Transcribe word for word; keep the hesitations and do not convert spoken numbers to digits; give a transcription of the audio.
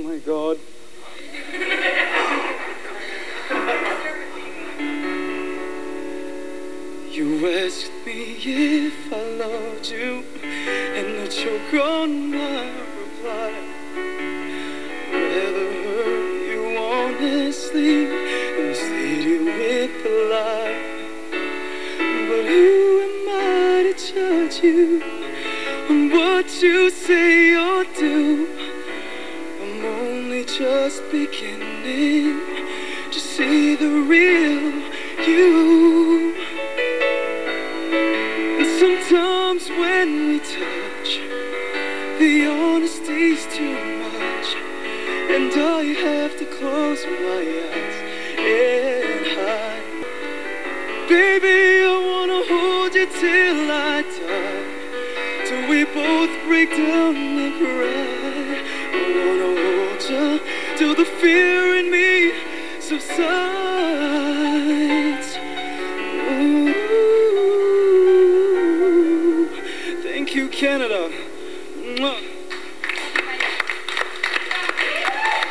my God. You asked me if I loved you, and I choke on my reply. Rather hurt you honestly than mislead you with a lie. But who am I to judge you on what you say or do? I'm only just beginning to see the real you. And sometimes when we touch, the honesty's too much, and I have to close my eyes and hide. Baby, I wanna hold you till I die, till we both break down and cry. I wanna hold you till the fear in me subsides. Ooh, thank you, Canada. Mwah.